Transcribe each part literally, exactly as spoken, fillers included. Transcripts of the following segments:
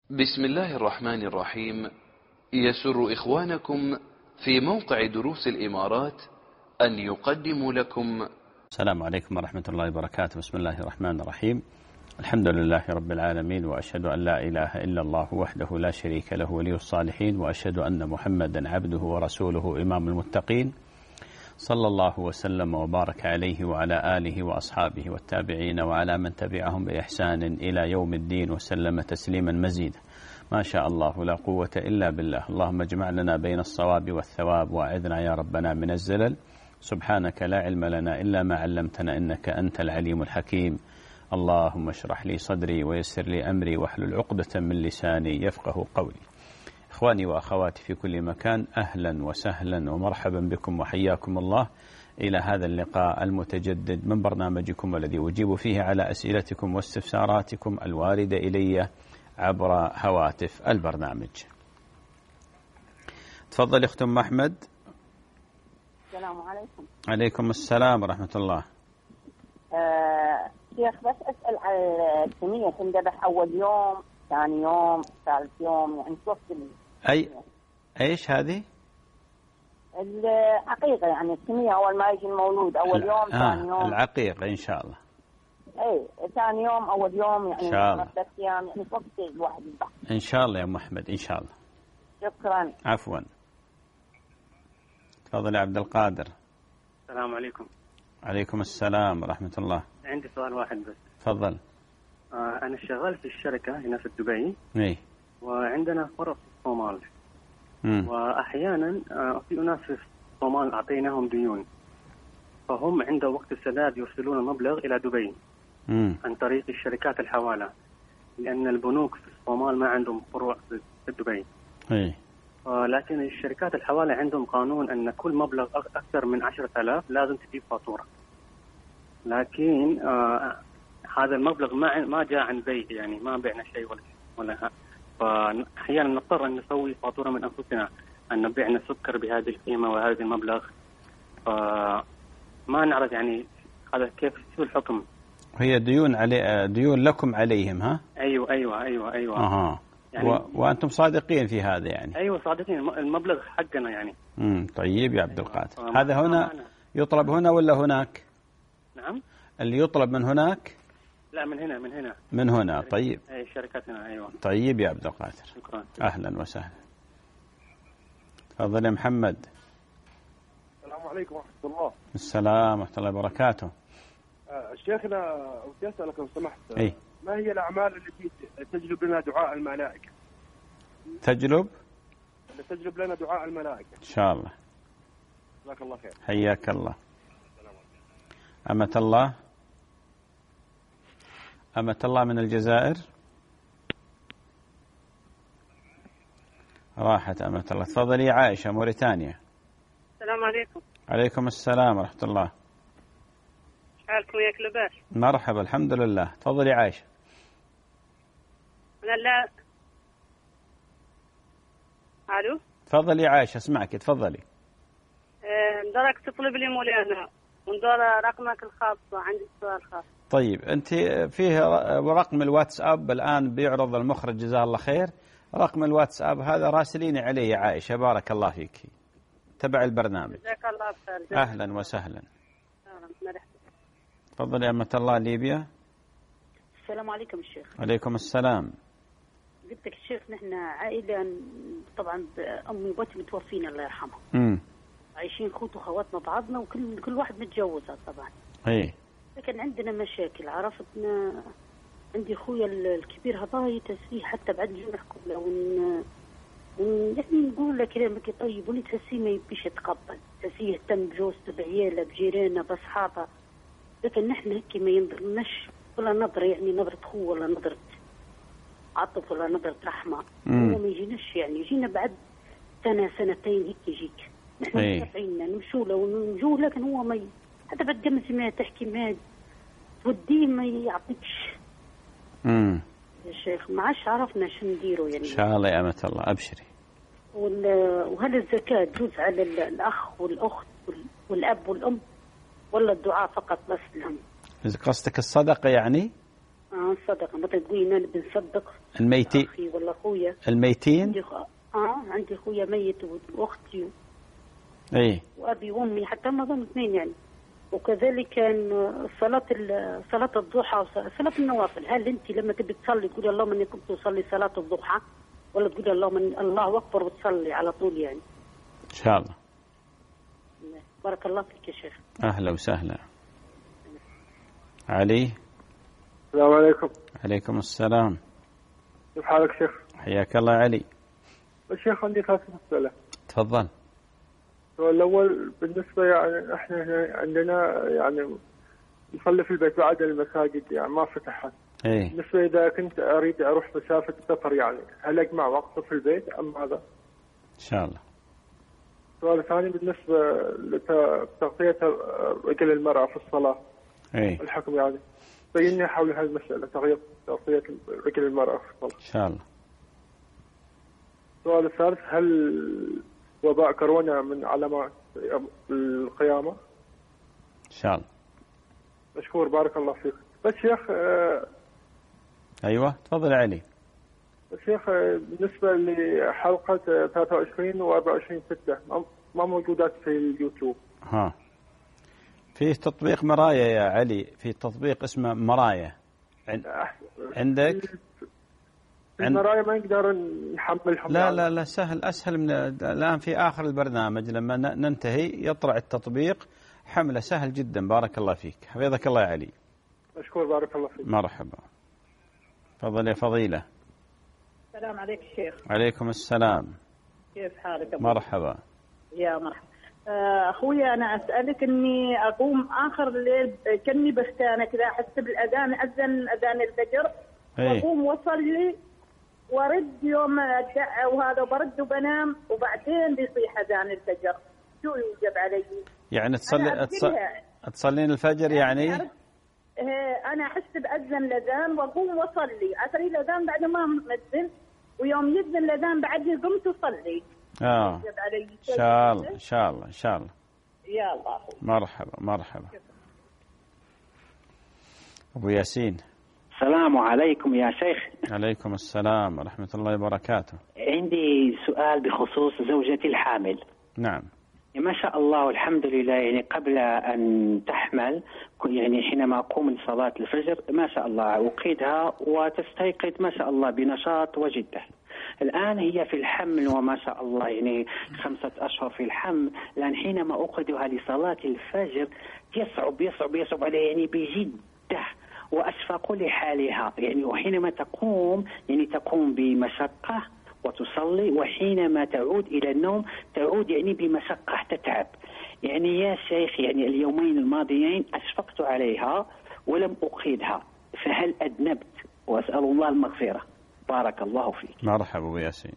بسم الله الرحمن الرحيم. يسر إخوانكم في موقع دروس الإمارات أن يقدموا لكم. السلام عليكم ورحمة الله وبركاته. بسم الله الرحمن الرحيم. الحمد لله رب العالمين، وأشهد أن لا إله إلا الله وحده لا شريك له ولي الصالحين، وأشهد أن محمدا عبده ورسوله إمام المتقين، صلى الله وسلم وبارك عليه وعلى آله وأصحابه والتابعين وعلى من تبعهم بإحسان إلى يوم الدين، وسلم تسليما مزيدا. ما شاء الله لا قوة إلا بالله. اللهم اجمع لنا بين الصواب والثواب، وأعذنا يا ربنا من الزلل. سبحانك لا علم لنا إلا ما علمتنا، إنك أنت العليم الحكيم. اللهم اشرح لي صدري ويسر لي أمري واحلل عقدة من لساني يفقه قولي. إخواني وأخواتي في كل مكان، أهلا وسهلا ومرحبا بكم وحياكم الله إلى هذا اللقاء المتجدد من برنامجكم، والذي أجيب فيه على أسئلتكم واستفساراتكم الواردة إلي عبر هواتف البرنامج. تفضل أخت أم أحمد. السلام عليكم. عليكم السلام ورحمة الله. آه شيخ، بس أسأل على السمية، تنذبح أول يوم، ثاني يوم، ثالث يوم، يعني شو وقت أي إيش هذه؟ العقيقة، يعني السمية أول ما يجي المولود أول يوم، ثاني آه يوم. العقيقة إن شاء الله. إيه، ثاني يوم أول يوم، يعني إن شاء الله. ثلاث أيام، يعني وقت الواحد يذبح. إن شاء الله يا أم أحمد، إن شاء الله. شكرا. عفوا. تفضل يا عبد القادر. السلام عليكم. عليكم السلام ورحمة الله. عندي سؤال واحد بس. تفضل. آه أنا شغال في الشركة هنا في دبي. إيه. وعندنا فرع في الصومال. مم. وأحيانا آه في ناس في الصومال أعطيناهم ديون، فهم عند وقت السداد يرسلون المبلغ إلى دبي مم. عن طريق الشركات الحوالة، لأن البنوك في الصومال ما عندهم فروع في دبي. إيه. آه لكن الشركات الحوالة عندهم قانون أن كل مبلغ أكثر من عشرة آلاف لازم تجيب فاتورة. لكن آه هذا المبلغ ما ما جاء عن بيع، يعني ما بعنا شيء ولا ولا فأحيانا نضطر أن نسوي فاتورة من أنفسنا أن بعنا سكر بهذه القيمة وهذا المبلغ، فما نعرف يعني هذا كيف شو الحكم. هي ديون علي ديون لكم عليهم، ها؟ أيوة أيوة أيوة أيوة. أها. يعني و... وأنتم صادقين في هذا يعني؟ أيوة صادقين، المبلغ حقنا يعني. امم طيب يا عبد القادر. أيوة. هذا هنا يطلب هنا ولا هناك؟ نعم. اللي يطلب من هناك؟ لا، من هنا من هنا. من هنا. طيب. أي شركتنا. أيوة. طيب يا عبد القادر. شكرا. أهلا وسهلا. تفضل يا محمد. السلام عليكم ورحمة الله. السلام ورحمة الله وبركاته. آه شيخنا، ودي أسألك لو سمحت، أي. ما هي الأعمال التي تجلب لنا دعاء الملائكة؟ تجلب؟ اللي تجلب لنا دعاء الملائكة. إن شاء الله. جزاك الله خير. حياك الله. أمة الله. أمة الله من الجزائر. راحت أمة الله. تفضلي يا عائشة، موريتانيا. السلام عليكم. عليكم السلام ورحمة الله. حالكم ياك لباس؟ مرحبا، الحمد لله. تفضلي يا عائشة. أنا لا. ألو. تفضلي يا عائشة، اسمعك. تفضلي. أه درك تطلب لي مولانا وندور رقمك الخاص، عندي سؤال خاص. طيب، أنت فيه رقم الواتساب الآن بيعرض المخرج، جزاه الله خير. رقم الواتساب هذا راسليني عليه يا عائشة، بارك الله فيك، تبع البرنامج. جزاك الله خير. أهلا وسهلا. مرحبا. تفضل يا أمة الله. ليبيا. السلام عليكم الشيخ. عليكم السلام. قلت لك الشيخ، نحن عائلة طبعا، أمي وبتي متوفين الله يرحمها. امم عايشين خوت وخواتنا بعضنا، وكل كل واحد متجوزة طبعا. اي. لكن عندنا مشاكل، عرفتنا. عندي اخويا الكبير هذا يتسيه حتى بعد نجي نحكم له ون... ون... يعني نقول له كلام كي طيب، ولي تحسيه ما يبيش يتقبل، تحسيه يهتم بجوزته بعياله بجيرانه باصحابه. لكن نحن هيك ما ينظرناش ولا نظرة، يعني نظرة خوه ولا نظرة عطف ولا نظرة رحمة. هو ما يجيناش، يعني يجينا بعد سنة سنتين هيك يجيك. نحن مستطيعين نمشوا له ونجوه، لكن هو ما ي... حتى بعد جمس ما تحكي ما توديه ما يعطيكش. امم يا شيخ ما عادش عرفنا شو نديروا يعني. ان شاء الله يا أمة الله، ابشري. وهل الزكاة تجوز على الأخ والأخت والأب والأم، ولا الدعاء فقط بس لهم؟ قصدك الصدقة يعني؟ اه صدقة مثلا تقولي أنا بنصدق الميتين أخي ولا أخويا الميتين عندي خ... اه عندي أخويا ميت وأختي اي وأبي وأمي حتى ما ظن اثنين يعني. وكذلك كان صلاة صلاة الضحى صلاة النوافل. هل أنت لما تبي تصلي تقولي اللهم إني كنت أصلي صلاة الضحى ولا تقولي اللهم الله أكبر وتصلي على طول يعني؟ إن شاء الله. بارك الله فيك يا شيخ. أهلا وسهلا. علي. السلام عليكم. عليكم السلام. كيف حالك شيخ؟ حياك الله علي. الشيخ عندي ثلاث أسئلة. تفضل. السؤال الأول بالنسبة يعني احنا عندنا يعني نصلي في البيت بعد المساجد يعني ما فتحت. ايه. بالنسبة إذا كنت أريد أروح مسافة سفر يعني هل أجمع وقت في البيت أم ماذا؟ إن شاء الله. السؤال الثاني بالنسبة لتغطية رجل المرأة في الصلاة. ايه. الحكم يعني بيني حول هذه المسألة تغطية تغطية رجل المرأة في الصلاة. إن شاء الله. السؤال الثالث هل وباء كورونا من علامات القيامة؟ إن شاء الله. مشكور بارك الله فيك. بس شيخ آه أيوة تفضل علي. شيخ آه بالنسبة لحلقة ثلاثة وعشرين وأربعة وعشرين ستة ما موجودات في اليوتيوب. ها. فيه تطبيق مرايا يا علي، في تطبيق اسمه مرايا. عندك؟ المرايا ما نقدر نحملهم. لا لا لا سهل، أسهل من الآن في آخر البرنامج لما ننتهي يطلع التطبيق حمله سهل جدا. بارك الله فيك. حفظك الله يا علي. مشكور بارك الله فيك. مرحبا. تفضل يا فضيلة. السلام عليك الشيخ. عليكم السلام. كيف حالك؟ مرحبا. يا مرحبا. أخويا أنا أسألك إني أقوم آخر الليل كني بستانة كذا أحس بالأذان أذن أذان الفجر وأقوم وأصلي وأرد يوم وهذا برد وبنام وبعدين بيصيح أذان الفجر. شو يوجب علي؟ يعني تصلي تصلين الفجر يعني؟ أنا أحس بأذن الأذان وأقوم وأصلي أصلي الأذان بعد ما مأذن ويوم يأذن الأذان بعدني قمت وصلي. آه. إن شاء الله إن شاء الله إن شاء الله. يا الله. مرحبا مرحبا. أبو ياسين. السلام عليكم يا شيخ. عليكم السلام ورحمة الله وبركاته. عندي سؤال بخصوص زوجتي الحامل. نعم. ما شاء الله والحمد لله يعني قبل أن تحمل يعني حينما أقوم من صلاة الفجر ما شاء الله أقيدها وتستيقظ ما شاء الله بنشاط وجدة. الآن هي في الحمل وما شاء الله يعني خمسة أشهر في الحمل. الآن حينما أقعدها لصلاة الفجر يصعب يصعب يصعب عليها يعني بجدة وأشفق لحالها يعني. وحينما تقوم يعني تقوم بمشقة وتصلي وحينما تعود إلى النوم تعود يعني بمشقة تتعب يعني. يا شيخ يعني اليومين الماضيين أشفقت عليها ولم أقيدها فهل أذنبت؟ وأسأل الله المغفرة. بارك الله فيك. مرحبا أبو ياسين.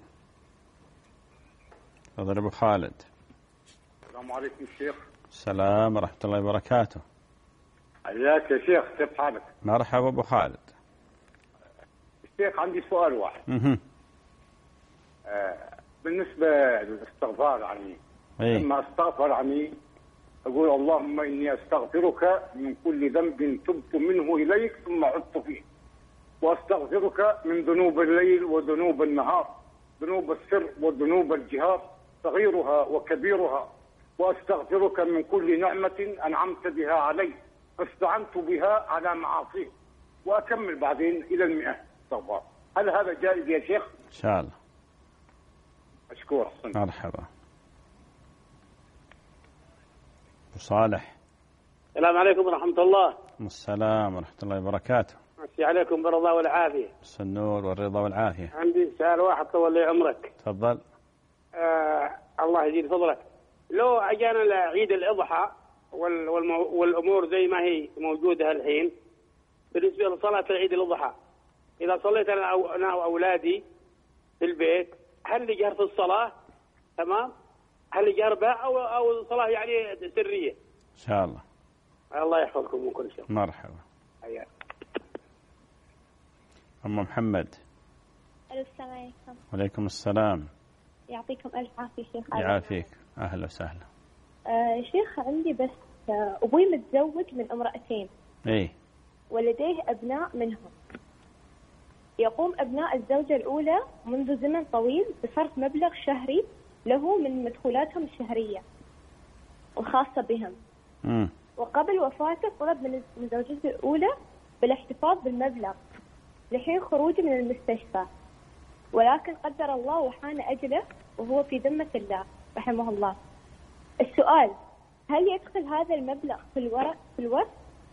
تفضل أبو خالد. السلام عليكم الشيخ. السلام ورحمة الله وبركاته. حياك يا شيخ كيف حالك؟ مرحبا أبو خالد. الشيخ عندي سؤال واحد. اها. آه بالنسبة للاستغفار عني. إيه؟ لما استغفر عني أقول اللهم إني أستغفرك من كل ذنب تبت منه إليك ثم عدت فيه، وأستغفرك من ذنوب الليل وذنوب النهار، ذنوب السر وذنوب الجهار صغيرها وكبيرها، وأستغفرك من كل نعمة أنعمت بها علي فاستعنت بها على معاصيك، وأكمل بعدين إلى المئة استغفار. هل هذا جائز يا شيخ؟ إن شاء الله. مشكور. مرحبا. أبو صالح. السلام عليكم ورحمة الله. السلام ورحمة الله وبركاته. مسي عليكم بالرضا والعافية. بس النور والرضا والعافية. عندي سؤال واحد طول لي عمرك. تفضل. آه الله يزيد فضلك. لو أجانا لعيد الأضحى والمو... والأمور زي ما هي موجودة الحين بالنسبة لصلاة عيد الأضحى، إذا صليت أنا أو أنا وأولادي في البيت هل لجهر في الصلاة؟ تمام؟ هل لجهر بها أو أو صلاة يعني سرية؟ إن شاء الله. الله يحفظكم من كل شيء. مرحبا. حياك. أم محمد. السلام عليكم. وعليكم السلام. يعطيكم ألف عافية شيخ. يعافيك. أهلا وسهلا. آه شيخ عندي بس آه أبوي متزوج من امرأتين. إيه. ولديه أبناء منهم. يقوم أبناء الزوجة الأولى منذ زمن طويل بصرف مبلغ شهري له من مدخولاتهم الشهرية الخاصة بهم. م. وقبل وفاته طلب من زوجته الأولى بالاحتفاظ بالمبلغ لحين خروجه من المستشفى، ولكن قدر الله وحان أجله وهو في ذمة الله رحمه الله. السؤال: هل يدخل هذا المبلغ في الورث في الورث؟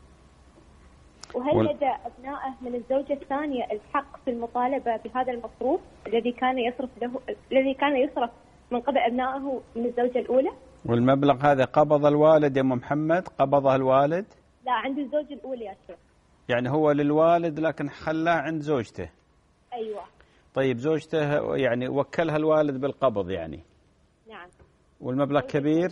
وهل وال... لدى أبنائه من الزوجة الثانية الحق في المطالبة بهذا المصروف الذي كان يصرف له الذي كان يصرف من قبل أبنائه من الزوجة الأولى؟ والمبلغ هذا قبض الوالد يا أم محمد؟ قبضه الوالد؟ لا، عند الزوجة الأولى يا شيخ. يعني هو للوالد لكن خلاه عند زوجته. أيوة. طيب زوجته يعني وكلها الوالد بالقبض يعني؟ نعم. والمبلغ كبير؟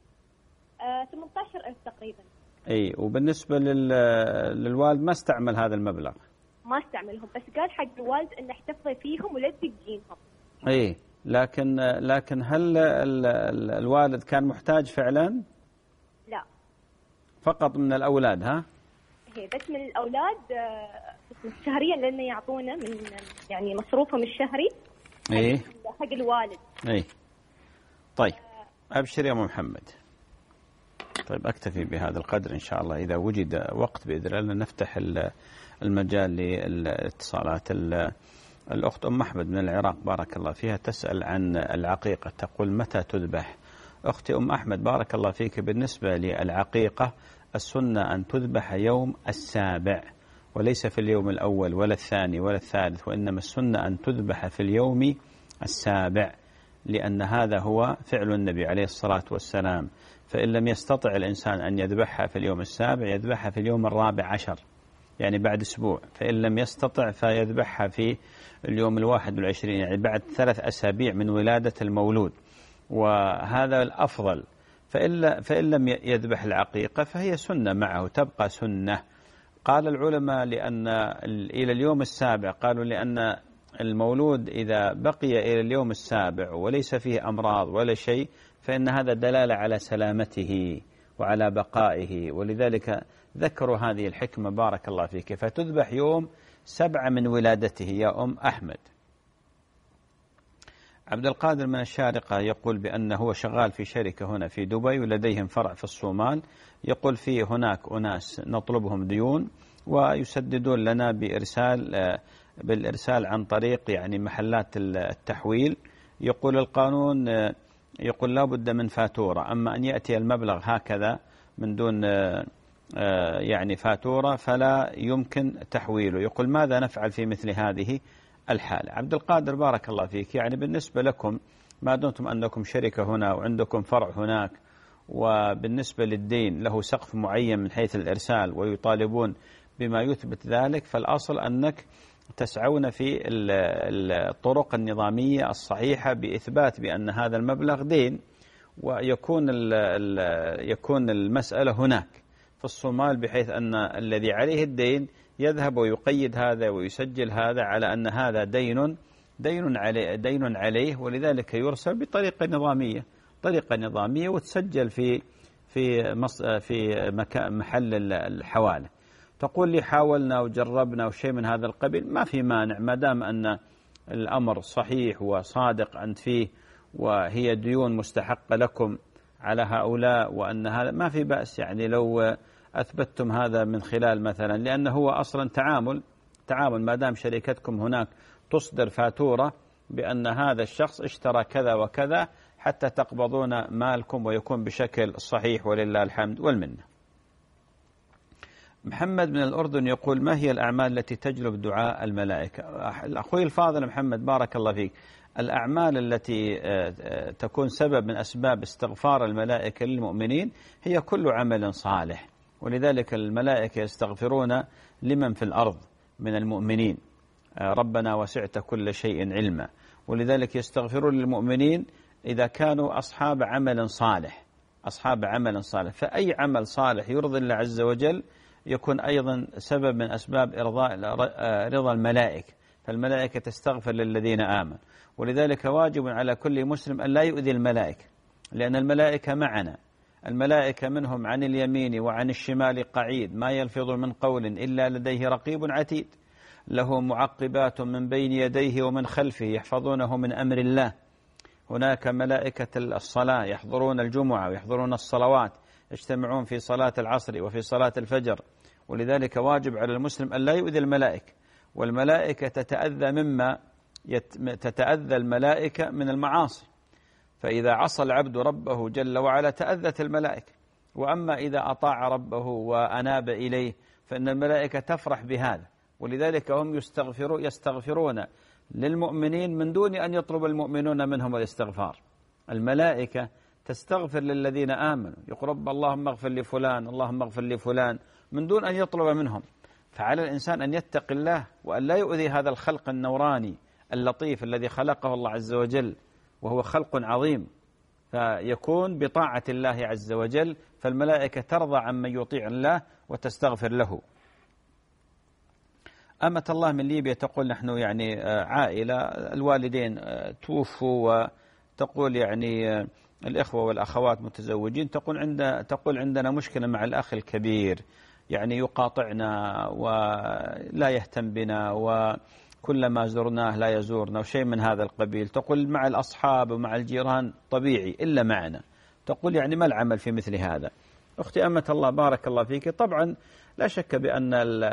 آه ثمانية عشر ألف تقريبا. اي، وبالنسبة لل... للوالد ما استعمل هذا المبلغ؟ ما استعملهم، بس قال حق الوالد ان احتفظي فيهم ولا تدينهم. اي، لكن لكن هل ال... ال... الوالد كان محتاج فعلا؟ لا. فقط من الأولاد؟ ها؟ هي بس من الأولاد شهريا لأنه يعطونا من يعني مصروفهم الشهري. اي. حق الوالد. اي. طيب أبشر يا أم محمد. طيب أكتفي بهذا القدر إن شاء الله، إذا وجد وقت بإذن الله نفتح المجال للاتصالات. الأخت أم أحمد من العراق بارك الله فيها تسأل عن العقيقة، تقول: متى تذبح؟ أختي أم أحمد بارك الله فيك، بالنسبة للعقيقة السنة أن تذبح يوم السابع، وليس في اليوم الأول ولا الثاني ولا الثالث، وإنما السنة أن تذبح في اليوم السابع، لأن هذا هو فعل النبي عليه الصلاة والسلام. فإن لم يستطع الإنسان أن يذبحها في اليوم السابع يذبحها في اليوم الرابع عشر، يعني بعد أسبوع. فإن لم يستطع فيذبحها في اليوم الواحد والعشرين، يعني بعد ثلاث أسابيع من ولادة المولود، وهذا الأفضل. فإن, فإن لم يذبح العقيقة فهي سنة معه، تبقى سنة. قال العلماء لأن إلى اليوم السابع، قالوا لأن المولود إذا بقي إلى اليوم السابع وليس فيه أمراض ولا شيء فإن هذا دلالة على سلامته وعلى بقائه، ولذلك ذكروا هذه الحكمة بارك الله فيك. فتذبح يوم سبعة من ولادته يا أم أحمد. عبد القادر من الشارقة يقول بأنه هو شغال في شركة هنا في دبي ولديهم فرع في الصومال، يقول في هناك أناس نطلبهم ديون ويسددون لنا بإرسال بالإرسال عن طريق يعني محلات التحويل. يقول القانون يقول لا بد من فاتورة، أما أن يأتي المبلغ هكذا من دون يعني فاتورة فلا يمكن تحويله. يقول ماذا نفعل في مثل هذه الحالة؟ عبد القادر بارك الله فيك، يعني بالنسبة لكم ما دمتم أنكم شركة هنا وعندكم فرع هناك، وبالنسبة للدين له سقف معين من حيث الإرسال ويطالبون بما يثبت ذلك، فالأصل أنك تسعون في الطرق النظامية الصحيحة بإثبات بأن هذا المبلغ دين، ويكون يكون المسألة هناك في الصومال بحيث أن الذي عليه الدين يذهب ويقيد هذا ويسجل هذا على أن هذا دين دين عليه دين عليه ولذلك يرسل بطريقة نظامية طريقة نظامية وتسجل في في في مكان محل الحوالة. تقول لي حاولنا وجربنا وشيء من هذا القبيل، ما في مانع ما دام أن الأمر صحيح وصادق أنت فيه وهي ديون مستحقة لكم على هؤلاء، وأن هذا ما في بأس. يعني لو أثبتتم هذا من خلال مثلا، لأنه هو أصلا تعامل تعامل ما دام شركتكم هناك تصدر فاتورة بأن هذا الشخص اشترى كذا وكذا حتى تقبضون مالكم ويكون بشكل صحيح ولله الحمد والمنة. محمد من الأردن يقول ما هي الأعمال التي تجلب دعاء الملائكة؟ أخوي الفاضل محمد بارك الله فيك، الأعمال التي تكون سبب من أسباب استغفار الملائكة للمؤمنين هي كل عمل صالح، ولذلك الملائكة يستغفرون لمن في الأرض من المؤمنين، ربنا وسعت كل شيء علما، ولذلك يستغفرون للمؤمنين إذا كانوا أصحاب عمل صالح أصحاب عمل صالح فأي عمل صالح يرضي الله عز وجل يكون أيضا سبب من أسباب إرضاء رضا الملائكة، فالملائكة تستغفر للذين آمنوا، ولذلك واجب على كل مسلم أن لا يؤذي الملائكة، لأن الملائكة معنا، الملائكة منهم عن اليمين وعن الشمال قعيد ما يلفظ من قول إلا لديه رقيب عتيد. له معقبات من بين يديه ومن خلفه يحفظونه من أمر الله. هناك ملائكة الصلاة يحضرون الجمعة ويحضرون الصلوات، يجتمعون في صلاة العصر وفي صلاة الفجر، ولذلك واجب على المسلم أن لا يؤذي الملائكة، والملائكة تتأذى مما تتأذى الملائكة من المعاصي، فإذا عصى العبد ربه جل وعلا تأذت الملائكة، وأما إذا أطاع ربه وأناب إليه فإن الملائكة تفرح بهذا، ولذلك هم يستغفرون يستغفرون للمؤمنين من دون أن يطلب المؤمنون منهم الاستغفار. الملائكة تستغفر للذين آمنوا، يقول رب اللهم اغفر لفلان، اللهم اغفر لفلان، من دون أن يطلب منهم. فعلى الإنسان أن يتقي الله وأن لا يؤذي هذا الخلق النوراني اللطيف الذي خلقه الله عز وجل، وهو خلق عظيم، فيكون بطاعة الله عز وجل، فالملائكة ترضى عمن يطيع الله وتستغفر له. أمة الله من ليبيا تقول نحن يعني عائلة الوالدين توفوا، وتقول يعني الإخوة والأخوات متزوجين، تقول عند تقول عندنا مشكلة مع الأخ الكبير، يعني يقاطعنا ولا يهتم بنا، وكلما زرناه لا يزورنا وشيء من هذا القبيل. تقول مع الأصحاب ومع الجيران طبيعي إلا معنا. تقول يعني ما العمل في مثل هذا؟ أختي أمة الله بارك الله فيك، طبعا لا شك بأن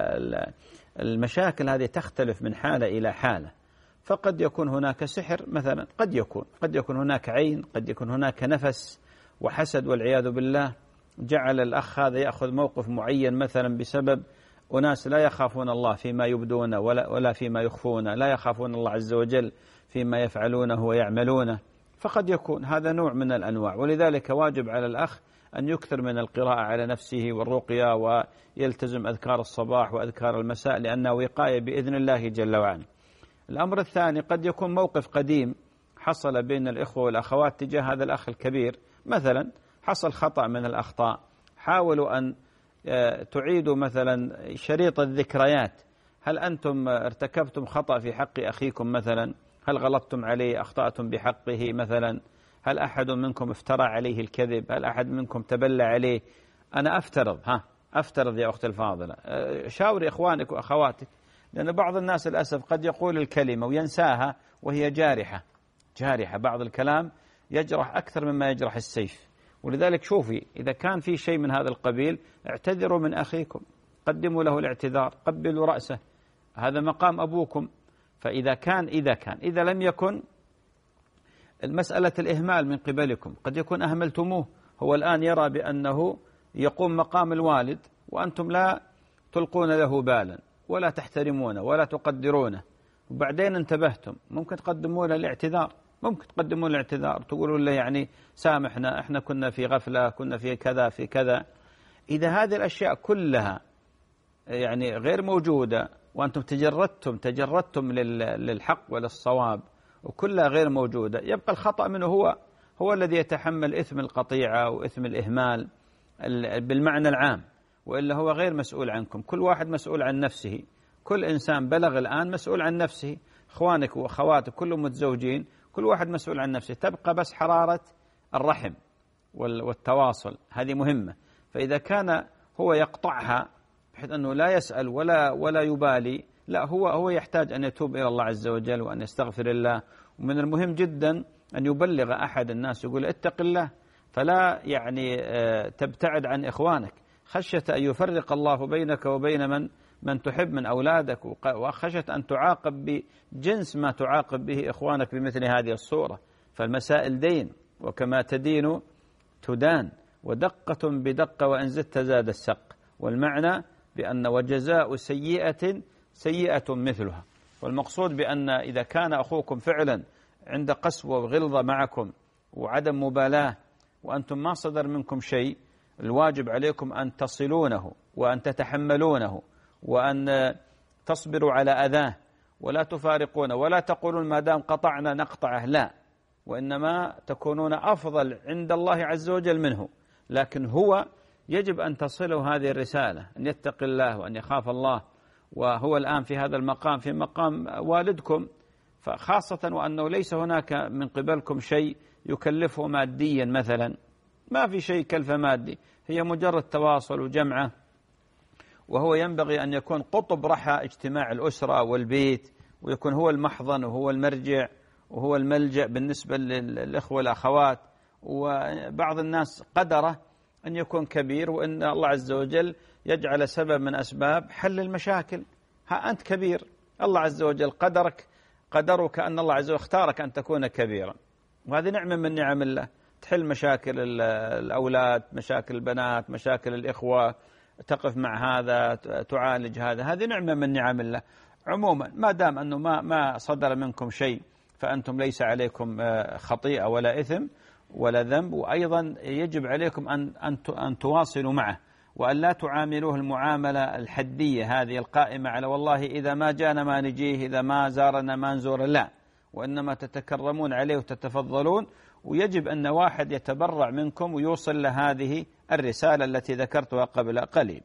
المشاكل هذه تختلف من حالة إلى حالة، فقد يكون هناك سحر مثلا، قد يكون قد يكون هناك عين، قد يكون هناك نفس وحسد والعياذ بالله جعل الأخ هذا يأخذ موقف معين مثلا بسبب أناس لا يخافون الله فيما يبدون ولا, ولا فيما يخفون، لا يخافون الله عز وجل فيما يفعلونه ويعملونه، فقد يكون هذا نوع من الأنواع. ولذلك واجب على الأخ أن يكثر من القراءة على نفسه والرقية، ويلتزم أذكار الصباح وأذكار المساء، لأنها وقاية بإذن الله جل وعلا. الأمر الثاني قد يكون موقف قديم حصل بين الإخوة والأخوات تجاه هذا الأخ الكبير، مثلا حصل خطأ من الأخطاء، حاولوا أن تعيدوا مثلا شريط الذكريات، هل أنتم ارتكبتم خطأ في حق أخيكم مثلا؟ هل غلطتم عليه، أخطأتم بحقه مثلا؟ هل أحد منكم افترى عليه الكذب؟ هل أحد منكم تبلى عليه؟ أنا أفترض ها أفترض يا أختي الفاضلة، شاوري إخوانك وأخواتك، لأن بعض الناس للأسف قد يقول الكلمة وينساها وهي جارحة جارحة بعض الكلام يجرح أكثر مما يجرح السيف. ولذلك شوفي إذا كان في شيء من هذا القبيل اعتذروا من أخيكم، قدموا له الاعتذار، قبلوا رأسه، هذا مقام أبوكم. فإذا كان إذا كان إذا لم يكن المسألة الإهمال من قبلكم، قد يكون أهملتموه، هو الآن يرى بأنه يقوم مقام الوالد وأنتم لا تلقون له بالا ولا تحترمونه ولا تقدرونه، وبعدين انتبهتم، ممكن تقدموا له الاعتذار، ممكن تقدموا له الاعتذار، تقولوا له يعني سامحنا، احنا كنا في غفلة، كنا في كذا في كذا. إذا هذه الأشياء كلها يعني غير موجودة وأنتم تجردتم تجردتم للحق وللصواب وكلها غير موجودة، يبقى الخطأ منه هو هو الذي يتحمل إثم القطيعة وإثم الإهمال بالمعنى العام، وإلا هو غير مسؤول عنكم. كل واحد مسؤول عن نفسه، كل إنسان بلغ الآن مسؤول عن نفسه، إخوانك وأخواتك كلهم متزوجين، كل واحد مسؤول عن نفسه، تبقى بس حرارة الرحم والتواصل، هذه مهمة. فإذا كان هو يقطعها بحيث أنه لا يسأل ولا ولا يبالي، لا هو هو يحتاج أن يتوب إلى الله عز وجل وأن يستغفر الله. ومن المهم جدا أن يبلغ أحد الناس يقول اتق الله، فلا يعني تبتعد عن إخوانك خشية أن يفرق الله بينك وبين من من تحب من أولادك، وخشية أن تعاقب بجنس ما تعاقب به إخوانك بمثل هذه الصورة. فالمسائل دين، وكما تدين تدان، ودقة بدقة وإن زدت زاد السق، والمعنى بأن وجزاء سيئة سيئة مثلها. والمقصود بأن إذا كان أخوكم فعلا عند قسوة وغلظة معكم وعدم مبالاة وأنتم ما صدر منكم شيء، الواجب عليكم أن تصلونه وأن تتحملونه وأن تصبروا على أذاه ولا تفارقونه، ولا تقولون ما دام قطعنا نقطعه، لا، وإنما تكونون أفضل عند الله عز وجل منه. لكن هو يجب أن تصله هذه الرسالة، أن يتقي الله وأن يخاف الله، وهو الآن في هذا المقام في مقام والدكم، فخاصة وأنه ليس هناك من قبلكم شيء يكلفه ماديا مثلا، ما في شيء كلفة مادي، هي مجرد تواصل وجمعة وهو ينبغي أن يكون قطب رحى اجتماع الأسرة والبيت، ويكون هو المحضن وهو المرجع وهو الملجأ بالنسبة للإخوة والأخوات. وبعض الناس قدره أن يكون كبير، وأن الله عز وجل يجعل سبب من أسباب حل المشاكل. ها أنت كبير، الله عز وجل قدرك قدرك أن الله عز وجل اختارك أن تكون كبيرا، وهذه نعمة من نعم الله، تحل مشاكل الأولاد، مشاكل البنات، مشاكل الإخوة، تقف مع هذا، تعالج هذا، هذه نعمة من نعم الله. عموما ما دام أنه ما ما صدر منكم شيء فأنتم ليس عليكم خطيئة ولا إثم ولا ذنب، وأيضا يجب عليكم أن أن أن تواصلوا معه، وأن لا تعاملوه المعاملة الحدية هذه القائمة على والله إذا ما جانا ما نجيه، إذا ما زارنا ما نزور، لا، وإنما تتكرمون عليه وتتفضلون. ويجب أن واحد يتبرع منكم ويوصل لهذه الرسالة التي ذكرتها قبل قليل.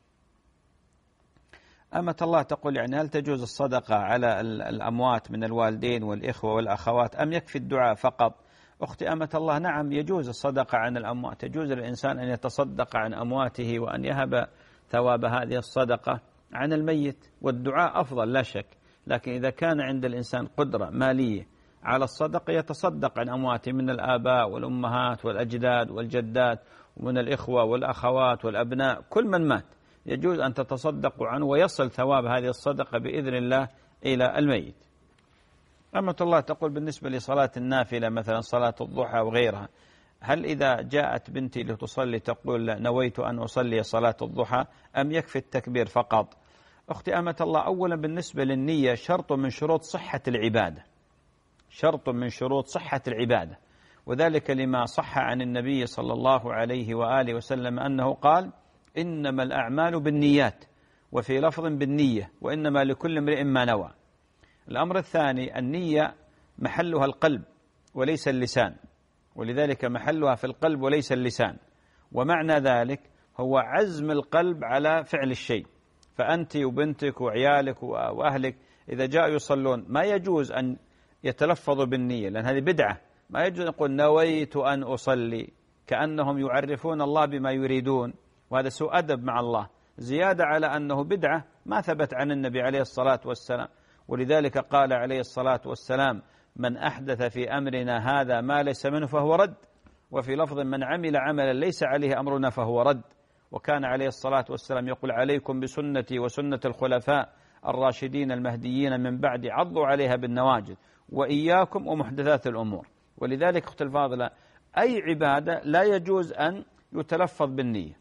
أمة الله تقول يعني هل تجوز الصدقة على الأموات من الوالدين والإخوة والأخوات أم يكفي الدعاء فقط؟ أختي أمة الله، نعم يجوز الصدقة عن الأموات، يجوز للإنسان أن يتصدق عن أمواته وأن يهب ثواب هذه الصدقة عن الميت، والدعاء أفضل لا شك. لكن إذا كان عند الإنسان قدرة مالية على الصدقة يتصدق عن أمواته من الآباء والأمهات والأجداد والجدات ومن الإخوة والأخوات والأبناء، كل من مات يجوز أن تتصدقوا عنه ويصل ثواب هذه الصدقة بإذن الله إلى الميت. أمة الله تقول بالنسبة لصلاة النافلة مثلا صلاة الضحى وغيرها، هل إذا جاءت بنتي لتصلي تقول نويت أن أصلي صلاة الضحى أم يكفي التكبير فقط؟ أختي أمة الله، أولا بالنسبة للنية شرط من شروط صحة العبادة، شرط من شروط صحة العبادة، وذلك لما صح عن النبي صلى الله عليه وآله وسلم أنه قال إنما الأعمال بالنيات، وفي لفظ بالنية، وإنما لكل امرئ ما نوى. الأمر الثاني النية محلها القلب وليس اللسان، ولذلك محلها في القلب وليس اللسان، ومعنى ذلك هو عزم القلب على فعل الشيء. فأنت وبنتك وعيالك وأهلك إذا جاءوا يصلون ما يجوز أن يتلفظوا بالنية، لأن هذه بدعة. ما يجوز أن يقول نويت أن أصلي كأنهم يعرفون الله بما يريدون، وهذا سوء أدب مع الله، زيادة على أنه بدعة ما ثبت عن النبي عليه الصلاة والسلام. ولذلك قال عليه الصلاة والسلام من أحدث في أمرنا هذا ما ليس منه فهو رد، وفي لفظ من عمل عملا ليس عليه أمرنا فهو رد. وكان عليه الصلاة والسلام يقول عليكم بسنتي وسنة الخلفاء الراشدين المهديين من بعد عضوا عليها بالنواجذ وإياكم ومحدثات الأمور. ولذلك أختي الفاضلة أي عبادة لا يجوز أن يتلفظ بالنية،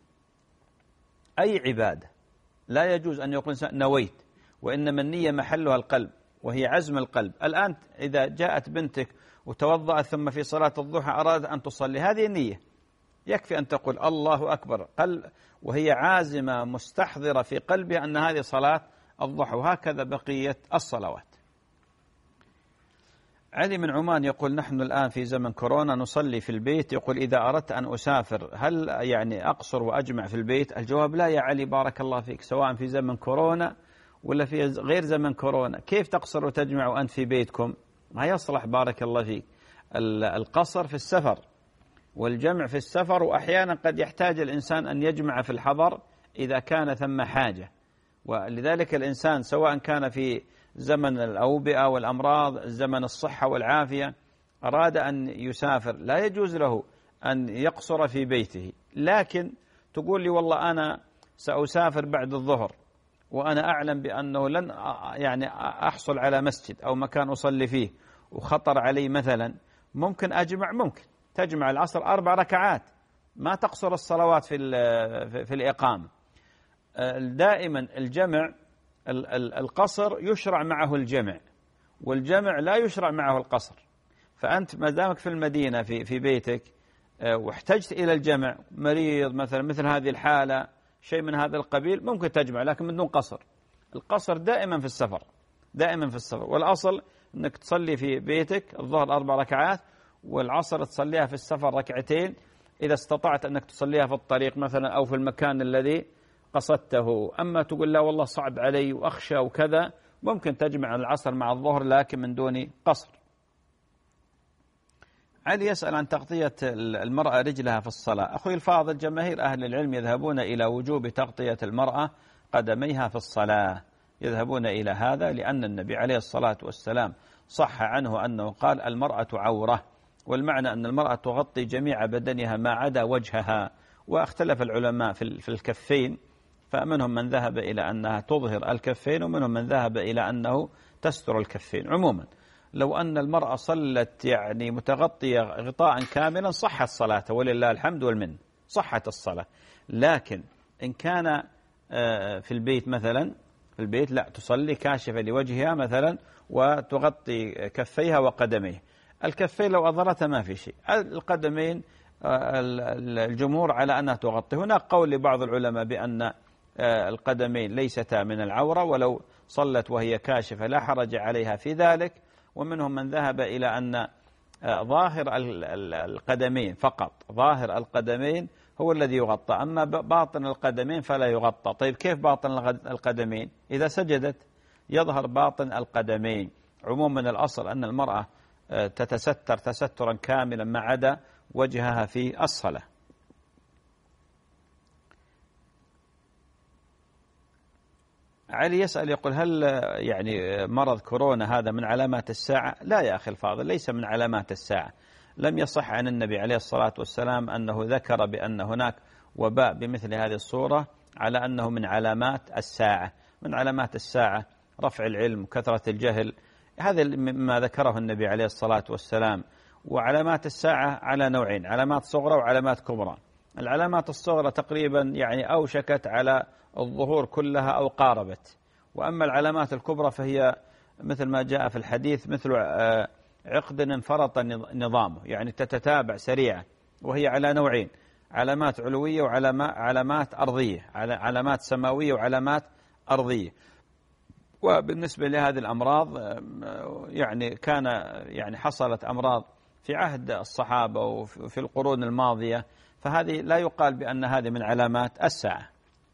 أي عبادة لا يجوز أن يقول نويت، وإنما النية محلها القلب وهي عزم القلب. الآن إذا جاءت بنتك وتوضأت ثم في صلاة الضحى أرادت أن تصلي، هذه النية، يكفي أن تقول الله أكبر قلب وهي عازمة مستحضرة في قلبها أن هذه صلاة الضحى، وهكذا بقية الصلوات. علي من عمان يقول نحن الآن في زمن كورونا نصلي في البيت، يقول إذا أردت أن أسافر هل يعني أقصر وأجمع في البيت؟ الجواب لا يا علي بارك الله فيك، سواء في زمن كورونا ولا في غير زمن كورونا، كيف تقصر وتجمع وأنت في بيتكم؟ ما يصلح بارك الله فيك. القصر في السفر والجمع في السفر، وأحيانا قد يحتاج الإنسان أن يجمع في الحضر إذا كان ثم حاجة. ولذلك الإنسان سواء كان في زمن الأوبئة والأمراض، زمن الصحة والعافية، أراد أن يسافر لا يجوز له أن يقصر في بيته. لكن تقول لي والله أنا سأسافر بعد الظهر وأنا أعلم بأنه لن يعني أحصل على مسجد أو مكان أصلي فيه وخطر علي مثلا، ممكن أجمع، ممكن تجمع العصر أربع ركعات، ما تقصر الصلوات في في الإقامة. دائما الجمع القصر يشرع معه الجمع، والجمع لا يشرع معه القصر. فأنت ما دامك في المدينة في في بيتك واحتجت إلى الجمع، مريض مثلا مثل هذه الحالة، شيء من هذا القبيل، ممكن تجمع لكن من دون قصر. القصر دائما في السفر، دائما في السفر. والأصل أنك تصلي في بيتك الظهر أربع ركعات والعصر تصليها في السفر ركعتين، إذا استطعت أنك تصليها في الطريق مثلا أو في المكان الذي قصدته. أما تقول لا والله صعب علي وأخشى وكذا، ممكن تجمع العصر مع الظهر لكن من دون قصر. علي يسأل عن تغطية المرأة رجلها في الصلاة. أخوي الفاضل، جماهير أهل العلم يذهبون إلى وجوب تغطية المرأة قدميها في الصلاة. يذهبون إلى هذا لأن النبي عليه الصلاة والسلام صح عنه أنه قال المرأة عورة، والمعنى أن المرأة تغطي جميع بدنها ما عدا وجهها. واختلف العلماء في الكفين، فمنهم من ذهب إلى أنها تظهر الكفين ومنهم من ذهب إلى أنه تستر الكفين. عموما لو أن المرأة صلت يعني متغطية غطاء كاملا صحت صلاته ولله الحمد والمن، صحت الصلاة. لكن إن كان في البيت مثلا، في البيت لا، تصلي كاشفة لوجهها مثلا وتغطي كفيها وقدميه. الكفين لو أظهرتها ما في شيء، القدمين الجمهور على أنها تغطي. هناك قول لبعض العلماء بأن القدمين ليستا من العورة، ولو صلت وهي كاشفة لا حرج عليها في ذلك. ومنهم من ذهب إلى أن ظاهر القدمين فقط، ظاهر القدمين هو الذي يغطى، أما باطن القدمين فلا يغطى. طيب كيف باطن القدمين؟ إذا سجدت يظهر باطن القدمين. عموما الأصل أن المرأة تتستر تسترا كاملا ما عدا وجهها في الصلاة. علي يسأل يقول هل يعني مرض كورونا هذا من علامات الساعة؟ لا يا أخي الفاضل، ليس من علامات الساعة. لم يصح عن النبي عليه الصلاة والسلام أنه ذكر بأن هناك وباء بمثل هذه الصورة على أنه من علامات الساعة. من علامات الساعة رفع العلم وكثرة الجهل، هذا ما ذكره النبي عليه الصلاة والسلام. وعلامات الساعة على نوعين، علامات صغرى وعلامات كبرى. العلامات الصغرى تقريبا يعني أوشكت على الظهور كلها أو قاربت، وأما العلامات الكبرى فهي مثل ما جاء في الحديث مثل عقد انفرط نظامه، يعني تتتابع سريعة، وهي على نوعين، علامات علوية وعلامات أرضية، علامات سماوية وعلامات أرضية. وبالنسبة لهذه الأمراض يعني كان يعني حصلت أمراض في عهد الصحابة وفي القرون الماضية، فهذه لا يقال بأن هذه من علامات الساعة.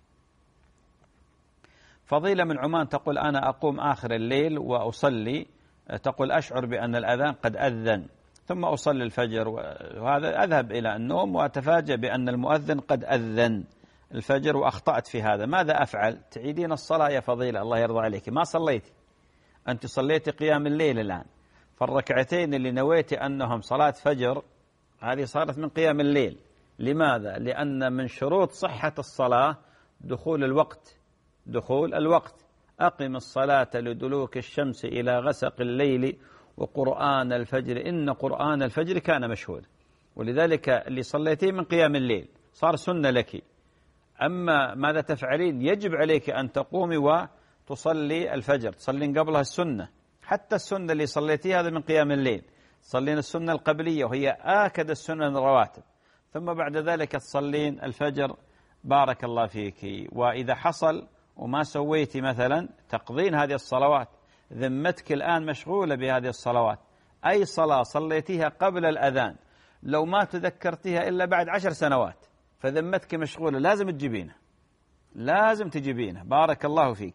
فضيلة من عمان تقول أنا أقوم آخر الليل وأصلي، تقول أشعر بأن الأذان قد أذن ثم أصلي الفجر، وهذا أذهب إلى النوم وأتفاجأ بأن المؤذن قد أذن الفجر وأخطأت في هذا، ماذا أفعل؟ تعيدين الصلاة يا فضيلة الله يرضى عليك، ما صليتي، أنت صليتي قيام الليل الآن، فالركعتين اللي نويتي أنهم صلاة فجر هذه صارت من قيام الليل. لماذا؟ لأن من شروط صحة الصلاة دخول الوقت، دخول الوقت. أقم الصلاة لدلوك الشمس إلى غسق الليل وقرآن الفجر إن قرآن الفجر كان مشهودا. ولذلك اللي صليتيه من قيام الليل صار سنة لك. أما ماذا تفعلين؟ يجب عليك أن تقومي وتصلي الفجر، تصلين قبلها السنة، حتى السنة اللي صليتيها هذا من قيام الليل، تصلين السنة القبلية وهي آكد السنن الرواتب، ثم بعد ذلك تصلين الفجر. بارك الله فيك. وإذا حصل وما سويتي مثلا تقضين هذه الصلوات، ذمتك الآن مشغولة بهذه الصلوات. أي صلاة صليتيها قبل الأذان لو ما تذكرتيها إلا بعد عشر سنوات فذمتك مشغولة، لازم تجيبينها، لازم تجيبينها. بارك الله فيك.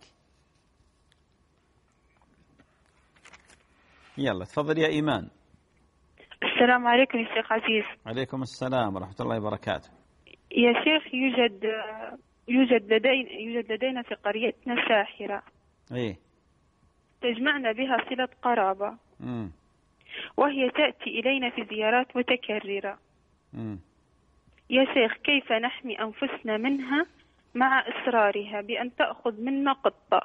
يلا تفضل يا إيمان. السلام عليكم يا شيخ عزيز. عليكم السلام ورحمة الله وبركاته. يا شيخ يوجد يوجد لدينا يوجد لدينا في قريتنا ساحرة. إيه. تجمعنا بها صلة قرابة. امم. وهي تأتي إلينا في زيارات متكررة. امم. يا شيخ كيف نحمي أنفسنا منها مع إصرارها بأن تأخذ منا قطة؟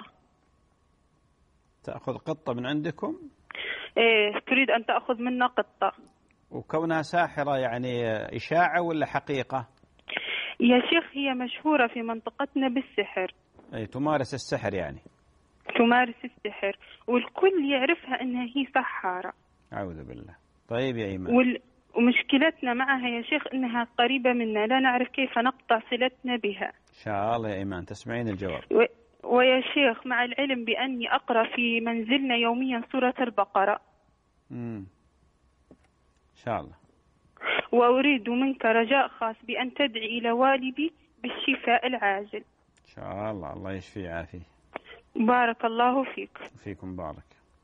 تأخذ قطة من عندكم؟ إيه تريد أن تأخذ منا قطة. وكونها ساحرة يعني إشاعة ولا حقيقة؟ يا شيخ هي مشهورة في منطقتنا بالسحر. أي تمارس السحر يعني؟ تمارس السحر والكل يعرفها أنها هي سحارة. أعوذ بالله. طيب يا إيمان. وال... ومشكلتنا معها يا شيخ أنها قريبة منا، لا نعرف كيف نقطع صلتنا بها. إن شاء الله يا إيمان تسمعين الجواب. و... ويا شيخ مع العلم بأني أقرأ في منزلنا يوميا سورة البقرة. امم. إن شاء الله. وأريد منك رجاء خاص بأن تدعي إلى والدي بالشفاء العاجل. إن شاء الله الله يشفي عافيه. بارك الله فيك. فيكم بارك.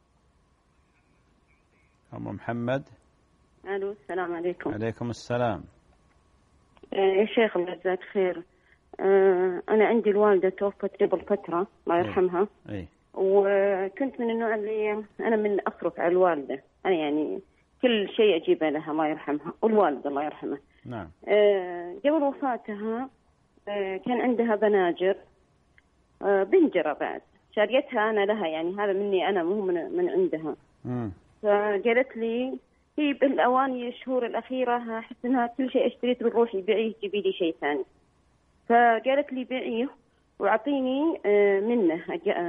أم محمد. ألو السلام عليكم. عليكم السلام. يا شيخ الله يجزاك خير. آه أنا عندي الوالدة توفت قبل فترة الله يرحمها. أي. وكنت من النوع اللي أنا من أصرف على الوالدة، أنا يعني كل شيء أجيبه لها الله يرحمها، والوالدة الله يرحمها. نعم. آه قبل وفاتها آه كان عندها بناجر، آه بنجرة بعد شاريتها أنا لها، يعني هذا مني أنا مو من, من عندها. مم. فقالت لي هي بالأواني الشهور الأخيرة أحس إنها كل شيء اشتريته بروحي بيعيه جيبي لي شيء ثاني. فقالت لي بيعيه وأعطيني آه منه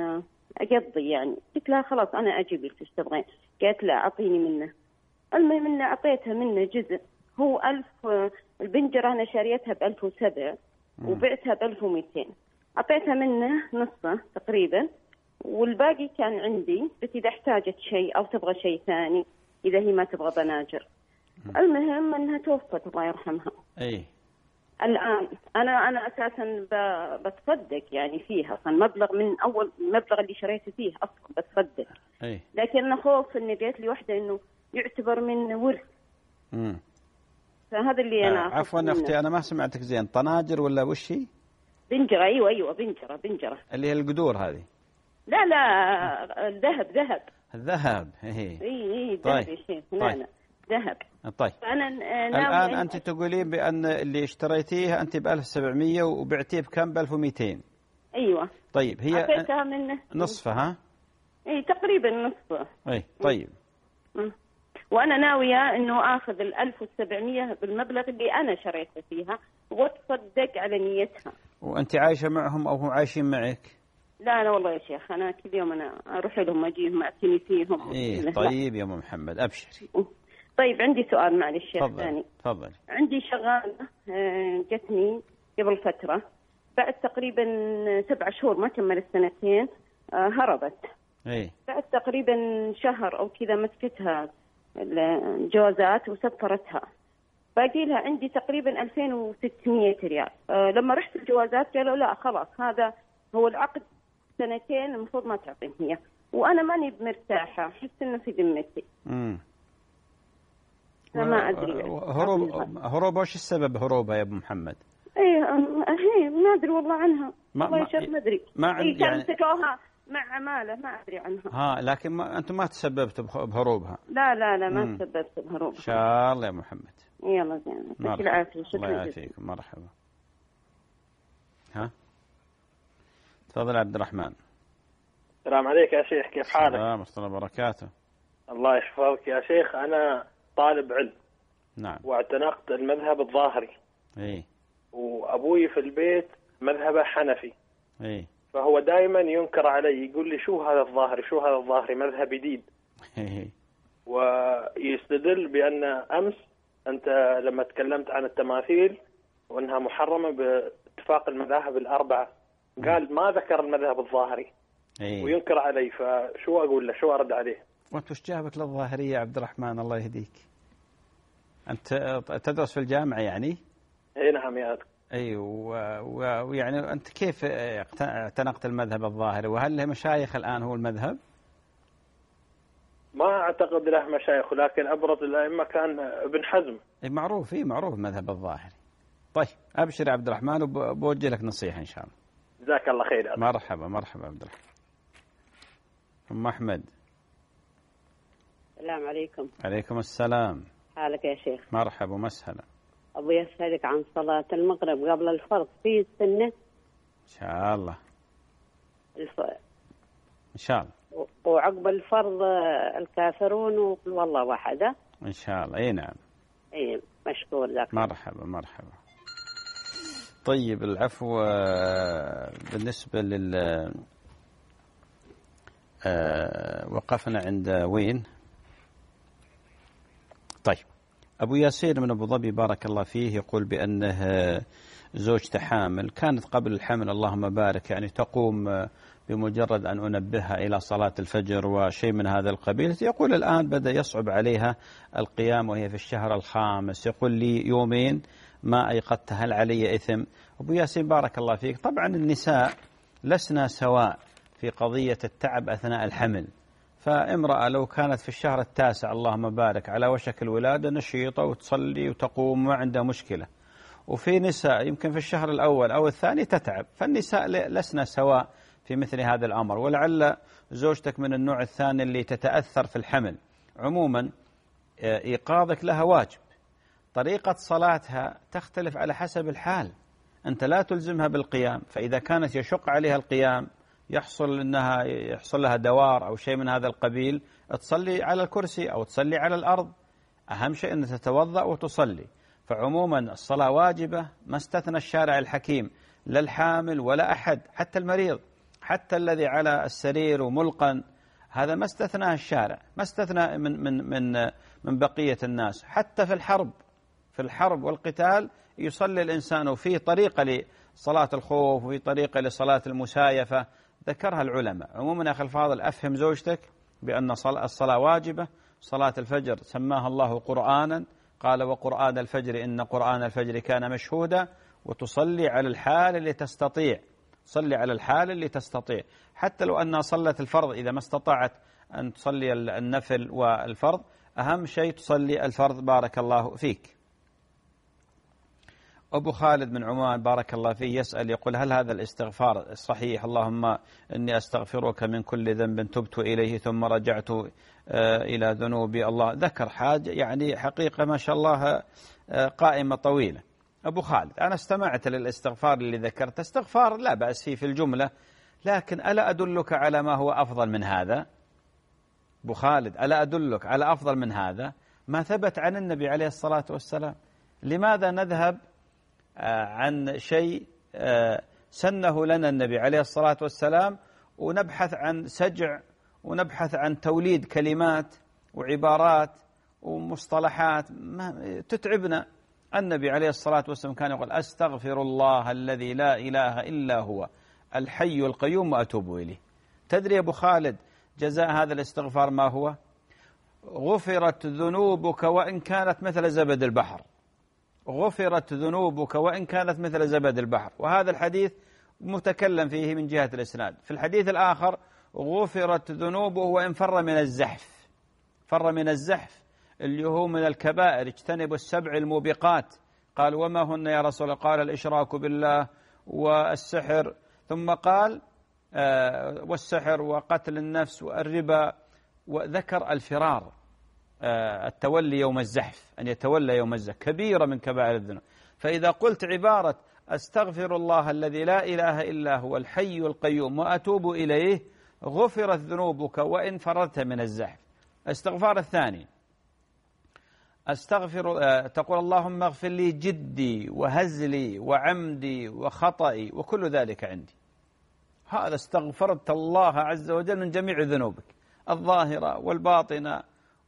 أقضي يعني. قلت لها خلاص أنا أجيب لك ايش تبغين. قالت لا أعطيني منه. المهم إن أعطيتها منه جزء، هو ألف. البنجرة أنا شاريتها بألف وسبع وبعتها بألف ومئتين. أعطيتها منه نصه تقريبا، والباقي كان عندي، بس إذا احتاجت شيء أو تبغى شيء ثاني، إذا هي ما تبغى بناجر. المهم أنها توفت الله يرحمها. أي. الآن أنا أنا أساسا بتصدق يعني فيها، أصلا مبلغ من أول المبلغ اللي شريته فيه أصلا بتصدق. أي. لكن أنا خوف إني قالت لي واحدة إنه يعتبر من ورث. امم. فهذا اللي أنا. آه عفوا أختي أنا ما سمعتك زين، طناجر ولا وش هي؟ بنجرة. أيوة أيوة بنجرة بنجرة. اللي هي القدور هذه؟ لا لا الذهب ذهب. الذهب. إيه. إي إي طيب. ذهب يا شيخ. لا لا ذهب. طيب. أنا الآن أنت تقولين بأن اللي اشتريتيه أنت بألف سبعمية وبعتيه بكم؟ بألف ومئتين. أيوة. طيب هي أعطيتها منه نصفها. إيه تقريبا نصفه. إيه طيب. م. وأنا ناوية إنه آخذ الألف وسبعمية بالمبلغ اللي أنا شريته فيها وتصدق على نيتها. وأنت عايشة معهم أو هم عايشين معك؟ لا لا والله يا شيخ أنا كل يوم أنا أروح لهم أجيهم أعتني فيهم. إيه طيب يا أم محمد أبشري. طيب عندي سؤال معلش شيخ ثاني. تفضل. عندي شغالة جتني قبل فترة، بعد تقريبا سبع شهور ما كملت سنتين هربت. إيه. بعد تقريبا شهر أو كذا مسكتها الجوازات وسفرتها، باقي لها عندي تقريبا ألفين وستمية ريال. أه لما رحت الجوازات قالوا لا خلاص هذا هو العقد سنتين المفروض ما تعطيني هي، وأنا ماني مرتاحة أحس إنه في ذمتي. امم. ما أدري. هروب هروب وش السبب هروبها يا أبو محمد؟ إيه هي ما أدري والله عنها. ما والله يا شيخ ما أدري. ما عندي إيه يعني مسكوها مع عمالة ما أدري عنها. ها لكن ما أنتم ما تسببتوا بهروبها؟ لا لا لا ما مم. تسببت بهروبها. إن شاء الله يا محمد. يلا زين. يعطيك العافية. الله يعافيكم. مرحبا. ها تفضل عبد الرحمن. السلام عليك يا شيخ، كيف حالك؟ السلام ورحمة الله وبركاته. الله يحفظك يا شيخ. أنا طالب علم. نعم. واعتنقت المذهب الظاهري. إيه. وأبوي في البيت مذهبه حنفي. إيه. فهو دائما ينكر علي، يقول لي شو هذا الظاهري شو هذا الظاهري مذهب جديد. إيه. ويستدل بأن أمس أنت لما تكلمت عن التماثيل وأنها محرمة باتفاق المذاهب الأربعة قال ما ذكر المذهب الظاهري. إيه. وينكر علي، فشو أقول له شو أرد عليه؟ وأنت وش جابك للظاهرية يا عبد الرحمن الله يهديك؟ أنت تدرس في الجامعة يعني؟ إيه نعم يا أخي. أي ويعني أنت كيف اعتنقت المذهب الظاهري؟ وهل له مشايخ الآن هو المذهب؟ ما أعتقد له مشايخ، لكن أبرز الأئمة كان ابن حزم. أي معروف إيه معروف المذهب الظاهري. طيب أبشر يا عبد الرحمن وبوجه لك نصيحة إن شاء الله. جزاك الله خير. مرحبا مرحبا عبد الرحمن. أم أحمد. السلام عليكم. عليكم السلام. حالك يا شيخ؟ مرحبا ومسهلا. أبوي أسألك عن صلاة المغرب قبل الفرض في السنة؟ إن شاء الله. الف... إن شاء الله. وعقب الفرض الكافرون وقل والله واحدة. إن شاء الله. أي نعم. أي مشكور لك. مرحبا مرحبا. طيب العفو بالنسبة لل آه وقفنا عند وين؟ طيب أبو ياسين من أبو ظبي بارك الله فيه يقول بأنه زوجته حامل، كانت قبل الحمل اللهم بارك يعني تقوم بمجرد أن أنبهها إلى صلاة الفجر وشيء من هذا القبيل، يقول الآن بدأ يصعب عليها القيام وهي في الشهر الخامس، يقول لي يومين ما أيقظت هل علي إثم؟ أبو ياسين بارك الله فيك طبعا النساء لسنا سواء في قضية التعب أثناء الحمل، فامرأة لو كانت في الشهر التاسع اللهم بارك على وشك الولادة نشيطة وتصلي وتقوم ما عندها مشكلة، وفي نساء يمكن في الشهر الأول أو الثاني تتعب، فالنساء لسنا سواء في مثل هذا الأمر. ولعل زوجتك من النوع الثاني اللي تتأثر في الحمل. عموما إيقاظك لها واجب، طريقة صلاتها تختلف على حسب الحال، أنت لا تلزمها بالقيام، فإذا كانت يشق عليها القيام يحصل أنها يحصل لها دوار أو شيء من هذا القبيل، تصلي على الكرسي أو تصلي على الأرض، أهم شيء أن تتوضأ وتصلي. فعموما الصلاة واجبة، ما استثنى الشارع الحكيم لا الحامل ولا أحد، حتى المريض، حتى الذي على السرير وملقن، هذا ما استثناه الشارع، ما استثنى من من من من بقية الناس. حتى في الحرب في الحرب والقتال يصلي الإنسان، وفي طريقة لصلاة الخوف وفي طريقة لصلاة المسايفة ذكرها العلماء. عموما يا أخي الفاضل، أفهم زوجتك بأن الصلاة واجبة. صلاة الفجر سماها الله قرآنا، قال وقرآن الفجر إن قرآن الفجر كان مشهودا، وتصلي على الحال اللي تستطيع، صلي على الحال اللي تستطيع، حتى لو أنها صلت الفرض إذا ما استطاعت أن تصلي النفل والفرض، أهم شيء تصلي الفرض. بارك الله فيك. أبو خالد من عمان بارك الله فيه يسأل يقول: هل هذا الاستغفار صحيح؟ اللهم إني أستغفرك من كل ذنب تبت إليه ثم رجعت إلى ذنوبي. الله ذكر حاجة يعني حقيقة ما شاء الله قائمة طويلة. أبو خالد، أنا استمعت للاستغفار اللي ذكرت، استغفار لا بأس فيه في الجملة، لكن ألا أدلك على ما هو أفضل من هذا؟ أبو خالد، ألا أدلك على أفضل من هذا؟ ما ثبت عن النبي عليه الصلاة والسلام. لماذا نذهب عن شيء سنه لنا النبي عليه الصلاة والسلام ونبحث عن سجع ونبحث عن توليد كلمات وعبارات ومصطلحات تتعبنا؟ النبي عليه الصلاة والسلام كان يقول: أستغفر الله الذي لا إله إلا هو الحي القيوم وأتوب إليه. تدري يا أبو خالد جزاء هذا الاستغفار ما هو؟ غفرت ذنوبك وإن كانت مثل زبد البحر. غفرت ذنوبك وإن كانت مثل زبد البحر. وهذا الحديث متكلم فيه من جهة الإسناد. في الحديث الآخر: غفرت ذنوبه وإن فر من الزحف. فر من الزحف اللي هو من الكبائر، اجتنبوا السبع الموبقات. قال: وما هن يا رسول الله؟ قال: الإشراك بالله والسحر، ثم قال آه والسحر وقتل النفس والربا، وذكر الفرار، آه التولي يوم الزحف، أن يتولى يوم الزحف، كبيرة من كبائر الذنوب. فإذا قلت عبارة أستغفر الله الذي لا إله إلا هو الحي القيوم وأتوب إليه، غفرت ذنوبك وإن فررت من الزحف. الاستغفار الثاني: أستغفر آه تقول: اللهم اغفر لي جدي وهزلي وعمدي وخطئي وكل ذلك عندي. هذا استغفرت الله عز وجل من جميع ذنوبك الظاهرة والباطنة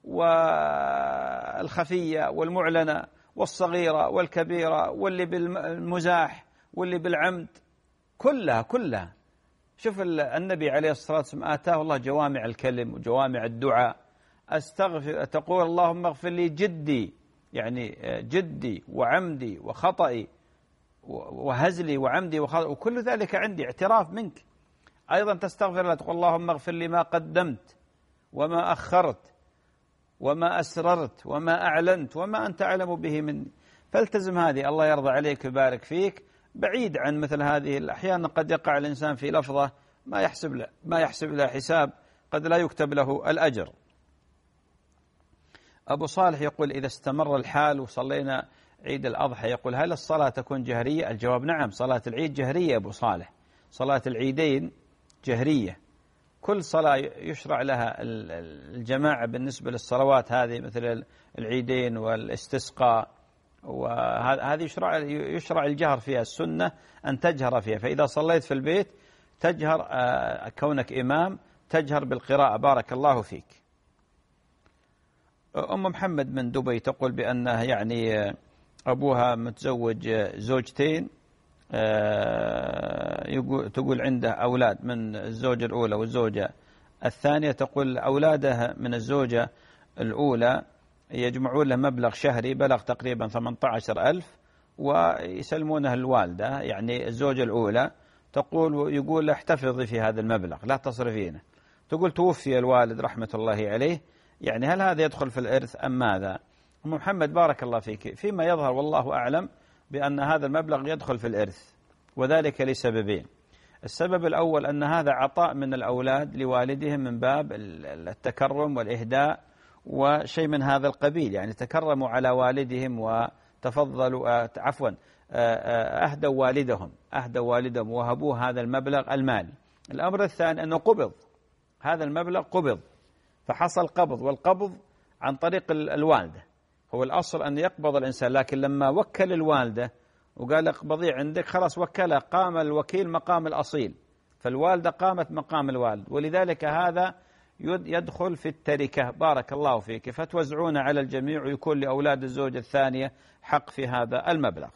والخفية والمعلنة والصغيرة والكبيرة واللي بالمزاح واللي بالعمد، كلها كلها. شوف النبي عليه الصلاة والسلام آتاه الله جوامع الكلم وجوامع الدعاء. أستغفر تقول: اللهم اغفر لي جدي، يعني جدي وعمدي وخطئي وهزلي وعمدي وخطئي وكل ذلك عندي، اعتراف منك. أيضا تستغفر الله تقول: اللهم اغفر لي ما قدمت وما أخرت وما أسررت وما أعلنت وما أنت أعلم به مني. فالتزم هذه، الله يرضى عليك ويبارك فيك، بعيد عن مثل هذه الأحيان. قد يقع الإنسان في لفظة ما يحسب له ما يحسب له حساب، قد لا يكتب له الأجر. أبو صالح يقول: إذا استمر الحال وصلينا عيد الأضحى، يقول: هل الصلاة تكون جهرية؟ الجواب: نعم، صلاة العيد جهرية. أبو صالح، صلاة العيدين جهرية. كل صلاة يشرع لها الجماعة بالنسبة للصلوات هذه، مثل العيدين والاستسقاء، وهذه يشرع يشرع الجهر فيها، السنة أن تجهر فيها. فإذا صليت في البيت تجهر، كونك إمام تجهر بالقراءة. بارك الله فيك. أم محمد من دبي تقول بأنه يعني أبوها متزوج زوجتين، تقول عنده أولاد من الزوجة الأولى والزوجة الثانية. تقول أولاده من الزوجة الأولى يجمعون له مبلغ شهري بلغ تقريبا ثمانية عشر ألف ويسلمونه الوالدة، يعني الزوجة الأولى. تقول يقول له: احتفظي في هذا المبلغ لا تصرفينه. تقول توفي الوالد رحمة الله عليه، يعني هل هذا يدخل في الإرث أم ماذا؟ أم محمد بارك الله فيك، فيما يظهر والله أعلم بأن هذا المبلغ يدخل في الإرث، وذلك لسببين. السبب الأول أن هذا عطاء من الأولاد لوالدهم من باب التكرم والإهداء وشيء من هذا القبيل، يعني تكرموا على والدهم وتفضلوا عفوا أهدوا والدهم أهدوا والدهم وهبوه هذا المبلغ المالي. الأمر الثاني أنه قبض، هذا المبلغ قبض، فحصل قبض، والقبض عن طريق الوالدة. هو الأصل أن يقبض الإنسان، لكن لما وكل الوالدة وقال اقبضي عندك، خلاص وكله، قام الوكيل مقام الأصيل، فالوالدة قامت مقام الوالد، ولذلك هذا يدخل في التركة. بارك الله فيك، فتوزعون على الجميع ويكون لأولاد الزوجة الثانية حق في هذا المبلغ.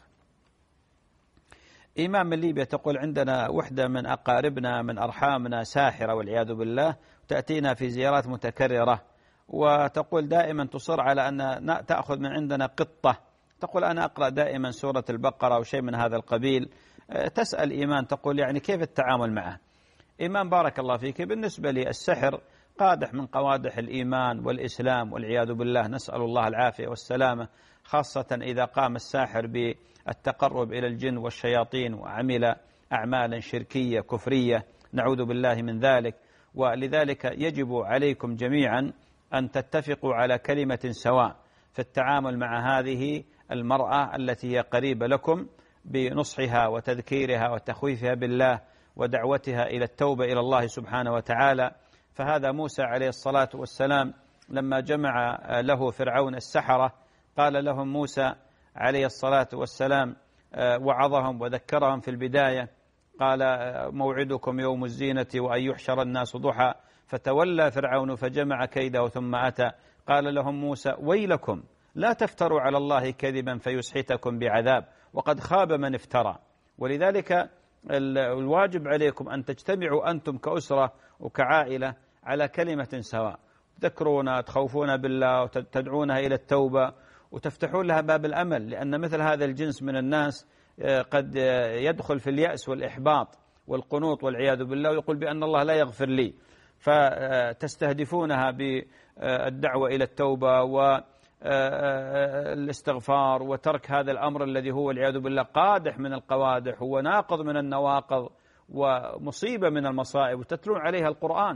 إمام من ليبيا تقول عندنا وحدة من أقاربنا من أرحامنا ساحرة والعياذ بالله، تأتينا في زيارات متكررة، وتقول دائما تصر على أن تأخذ من عندنا قطة. تقول أنا أقرأ دائما سورة البقرة أو شيء من هذا القبيل. تسأل إيمان تقول يعني كيف التعامل معه؟ إيمان بارك الله فيك، بالنسبة لي السحر قادح من قوادح الإيمان والإسلام والعياذ بالله، نسأل الله العافية والسلامة، خاصة إذا قام الساحر بالتقرب إلى الجن والشياطين وعمل أعمالا شركية كفرية، نعوذ بالله من ذلك. ولذلك يجب عليكم جميعا أن تتفقوا على كلمة سواء في التعامل مع هذه المرأة التي هي قريبة لكم، بنصحها وتذكيرها وتخويفها بالله ودعوتها إلى التوبة إلى الله سبحانه وتعالى. فهذا موسى عليه الصلاة والسلام لما جمع له فرعون السحرة قال لهم موسى عليه الصلاة والسلام، وعظهم وذكرهم في البداية، قال موعدكم يوم الزينة وأن يحشر الناس ضحى، فتولى فرعون فجمع كيده ثم أتى، قال لهم موسى ويلكم لا تفتروا على الله كذبا فيسحتكم بعذاب وقد خاب من افترى. ولذلك الواجب عليكم أن تجتمعوا أنتم كأسرة وكعائلة على كلمة سواء، تذكرون تخوفون بالله وتدعونها إلى التوبة وتفتحون لها باب الأمل، لأن مثل هذا الجنس من الناس قد يدخل في اليأس والإحباط والقنوط والعياذ بالله، ويقول بأن الله لا يغفر لي، فتستهدفونها بالدعوة إلى التوبة والاستغفار وترك هذا الأمر الذي هو العياذ بالله قادح من القوادح وناقض من النواقض ومصيبة من المصائب، وتتلون عليها القرآن.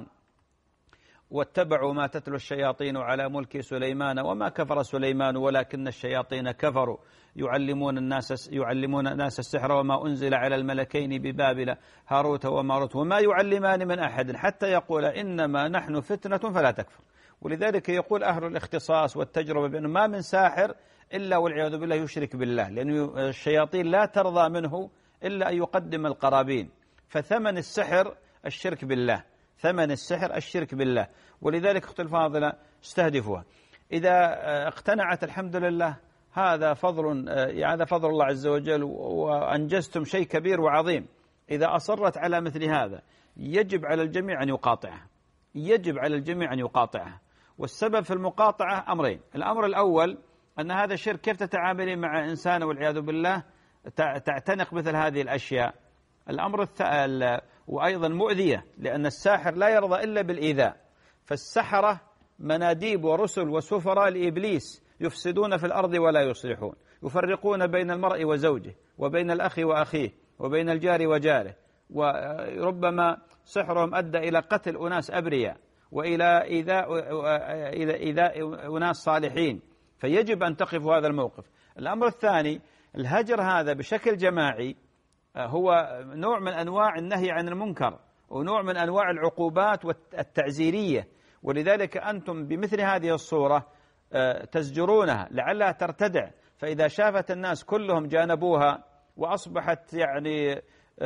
واتبعوا ما تتلو الشياطين على ملك سليمان وما كفر سليمان ولكن الشياطين كفروا يعلمون الناس يعلمون الناس السحر وما أنزل على الملكين ببابل هاروت وماروت وما يعلمان من أحد حتى يقول إنما نحن فتنة فلا تكفر. ولذلك يقول أهل الاختصاص والتجربة بأنه ما من ساحر إلا والعياذ بالله يشرك بالله، لأن الشياطين لا ترضى منه إلا أن يقدم القرابين، فثمن السحر الشرك بالله، ثمن السحر الشرك بالله. ولذلك أختي الفاضلة استهدفوها، إذا اقتنعت الحمد لله هذا فضل هذا فضل الله عز وجل وأنجزتم شيء كبير وعظيم. إذا أصرت على مثل هذا يجب على الجميع أن يقاطعها، يجب على الجميع أن يقاطعها. والسبب في المقاطعة أمرين، الأمر الأول أن هذا الشرك كيف تتعاملين مع إنسان والعياذ بالله تعتنق مثل هذه الأشياء. الأمر الثاني وأيضا مؤذية، لأن الساحر لا يرضى إلا بالإيذاء، فالسحرة مناديب ورسل وسفراء لإبليس يفسدون في الأرض ولا يصلحون، يفرقون بين المرء وزوجه وبين الأخ وأخيه وبين الجار وجاره، وربما سحرهم أدى إلى قتل أناس أبرياء وإلى إيذاء إيذاء أناس صالحين، فيجب أن تقفوا هذا الموقف. الأمر الثاني الهجر هذا بشكل جماعي هو نوع من أنواع النهي عن المنكر ونوع من أنواع العقوبات التعزيرية، ولذلك أنتم بمثل هذه الصورة تزجرونها لعلها ترتدع، فإذا شافت الناس كلهم جانبوها وأصبحت يعني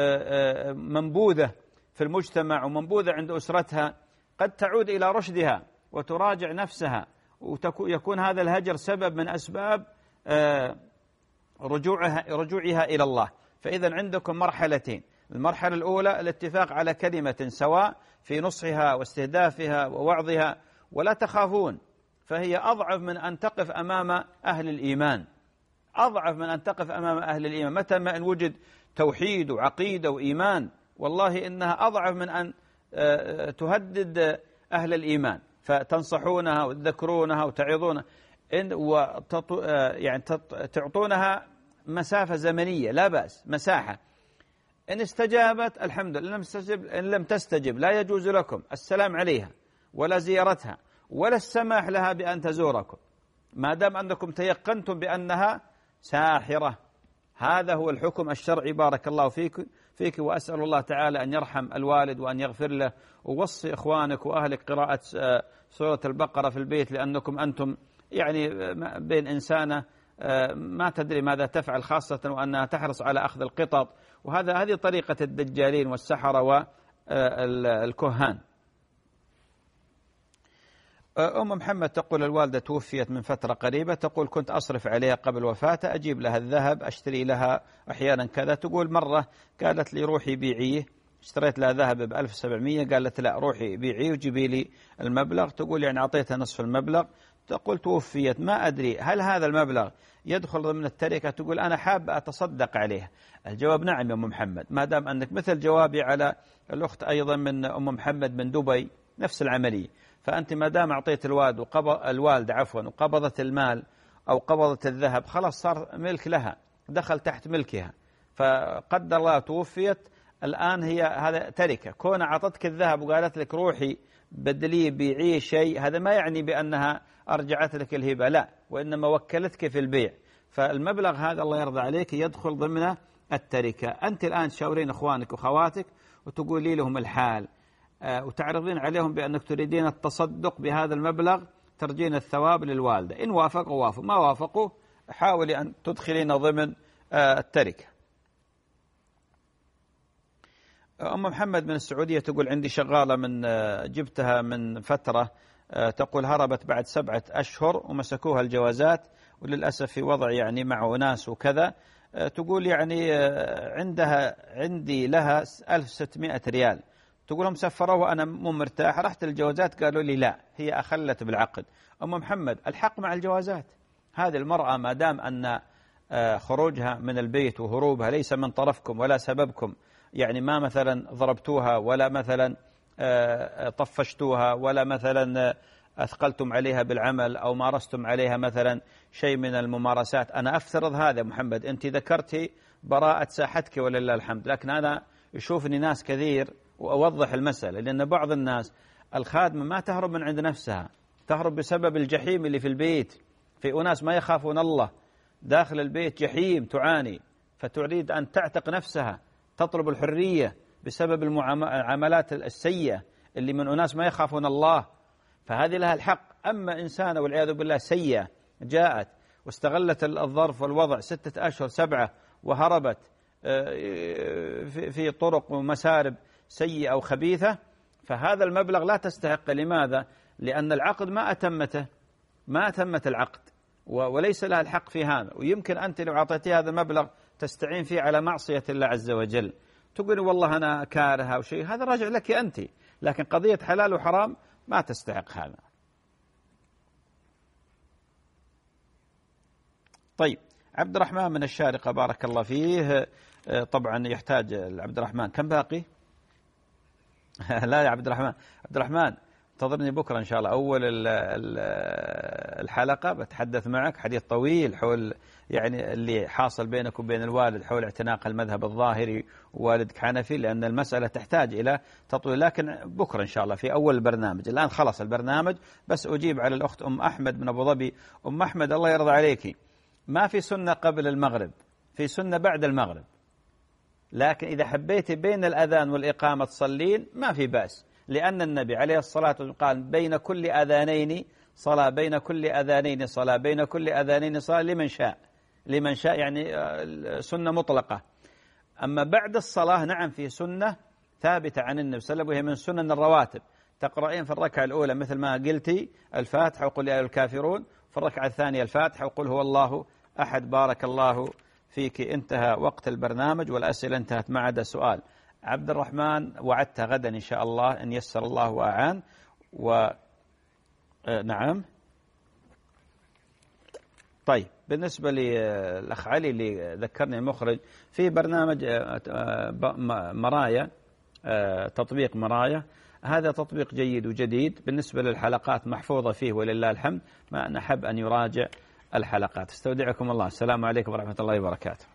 منبوذة في المجتمع ومنبوذة عند أسرتها، قد تعود إلى رشدها وتراجع نفسها، ويكون هذا الهجر سبب من أسباب رجوعها رجوعها إلى الله. فإذا عندكم مرحلتين، المرحلة الأولى الاتفاق على كلمة سواء في نصحها واستهدافها ووعظها، ولا تخافون، فهي أضعف من أن تقف أمام أهل الإيمان، أضعف من أن تقف أمام أهل الإيمان. متى ما أن وجد توحيد وعقيدة وإيمان والله إنها أضعف من أن تهدد أهل الإيمان، فتنصحونها وتذكرونها وتعظونها يعني تعطونها مسافة زمنية لا بأس، مساحة. إن استجابت الحمد لله، إن لم تستجب, إن لم تستجب لا يجوز لكم السلام عليها ولا زيارتها ولا السماح لها بأن تزوركم، ما دام أنكم تيقنتم بأنها ساحرة. هذا هو الحكم الشرعي. بارك الله فيك فيك وأسأل الله تعالى أن يرحم الوالد وأن يغفر له، ووصي إخوانك وأهلك قراءة سورة البقرة في البيت، لأنكم أنتم يعني بين إنسانة ما تدري ماذا تفعل، خاصة وأنها تحرص على أخذ القطط، وهذا هذه طريقة الدجالين والسحرة والكهان. أم محمد تقول الوالدة توفيت من فترة قريبة، تقول كنت أصرف عليها قبل وفاتها، أجيب لها الذهب، أشتري لها أحيانا كذا. تقول مرة قالت لي روحي بيعيه، اشتريت لها ذهب بألف وسبعمية، قالت لا روحي بيعيه وجيبي لي المبلغ. تقول يعني أعطيتها نصف المبلغ. تقول توفيت، ما أدري هل هذا المبلغ يدخل ضمن التركة؟ تقول أنا حاب أتصدق عليها. الجواب نعم يا أم محمد، ما دام أنك مثل جوابي على الأخت أيضا من أم محمد من دبي نفس العملية، فأنت ما دام أعطيت الوالد وقبض الوالد عفوا وقبضت المال أو قبضت الذهب، خلاص صار ملك لها، دخل تحت ملكها. فقدر الله توفيت، الآن هي هذا تركة. كون أعطتك الذهب وقالت لك روحي بدلي بيعي شيء، هذا ما يعني بأنها أرجعت لك الهبة، لا، وإنما وكلتك في البيع. فالمبلغ هذا الله يرضى عليك يدخل ضمن التركة. أنت الآن تشاورين أخوانك وخواتك وتقولي لهم الحال، وتعرضين عليهم بأنك تريدين التصدق بهذا المبلغ، ترجين الثواب للوالدة. إن وافقوا وافقوا، ما وافقوا حاولي أن تدخلين ضمن التركة. أم محمد من السعودية تقول عندي شغالة من جبتها من فترة، تقول هربت بعد سبعة أشهر ومسكوها الجوازات، وللأسف في وضع يعني مع أناس وكذا. تقول يعني عندها عندي لها ألف وستمائة ريال، تقول هم سفروها وأنا مو مرتاح، رحت الجوازات قالوا لي لا هي أخلت بالعقد. أم محمد الحق مع الجوازات، هذه المرأة ما دام أن خروجها من البيت وهروبها ليس من طرفكم ولا سببكم، يعني ما مثلا ضربتوها ولا مثلا طفشتوها ولا مثلا أثقلتم عليها بالعمل أو مارستم عليها مثلا شيء من الممارسات. أنا أفترض هذا محمد، أنت ذكرتي براءة ساحتك ولله الحمد، لكن أنا يشوفني ناس كثير وأوضح المسألة، لأن بعض الناس الخادمة ما تهرب من عند نفسها، تهرب بسبب الجحيم اللي في البيت. في أناس ما يخافون الله، داخل البيت جحيم تعاني، فتريد أن تعتق نفسها، تطلب الحرية بسبب المعاملات السيئة اللي من أناس ما يخافون الله، فهذه لها الحق. أما إنسانة والعياذ بالله سيئة جاءت واستغلت الظرف والوضع ستة أشهر سبعة وهربت في طرق ومسارب سيئة أو خبيثة، فهذا المبلغ لا تستحق. لماذا؟ لأن العقد ما أتمته، ما أتمت العقد، وليس لها الحق في هذا. ويمكن أنت لو أعطيتي هذا المبلغ تستعين فيه على معصية الله عز وجل، تقول والله أنا كارهة أو شيء، هذا راجع لك أنت، لكن قضية حلال وحرام ما تستحق هذا. طيب عبد الرحمن من الشارقة بارك الله فيه، طبعا يحتاج عبد الرحمن كم باقي؟ لا يا عبد الرحمن، عبد الرحمن انتظرني بكرة إن شاء الله، أول الحلقة بتحدث معك حديث طويل حول يعني اللي حاصل بينك وبين الوالد حول اعتناق المذهب الظاهري ووالدك حنفي، لأن المسألة تحتاج إلى تطويل، لكن بكرة إن شاء الله في أول البرنامج. الآن خلص البرنامج، بس أجيب على الأخت أم أحمد من أبو ظبي. أم أحمد الله يرضى عليك، ما في سنة قبل المغرب، في سنة بعد المغرب، لكن إذا حبيت بين الأذان والإقامة تصلين ما في بأس، لأن النبي عليه الصلاة والسلام قال بين كل أذانين صلاة، بين كل أذانين صلاة، بين كل أذانين صلاة لمن شاء، لمن شاء يعني سنة مطلقة. أما بعد الصلاة نعم في سنة ثابتة عن النبي صلى الله عليه وسلم، وهي من سنن الرواتب، تقرأين في الركعة الأولى مثل ما قلتي الفاتحة وقل يا أيها الكافرون، في الركعة الثانية الفاتحة وقل هو الله أحد. بارك الله فيك. انتهى وقت البرنامج والأسئلة انتهت ما عدا سؤال. عبد الرحمن وعدت غدا إن شاء الله إن يسر الله وأعان. و نعم طيب، بالنسبة للأخ علي اللي ذكرني المخرج في برنامج مرايا، تطبيق مرايا، هذا تطبيق جيد وجديد بالنسبة للحلقات محفوظة فيه ولله الحمد، ما نحب أن يراجع الحلقات. استودعكم الله، السلام عليكم ورحمة الله وبركاته.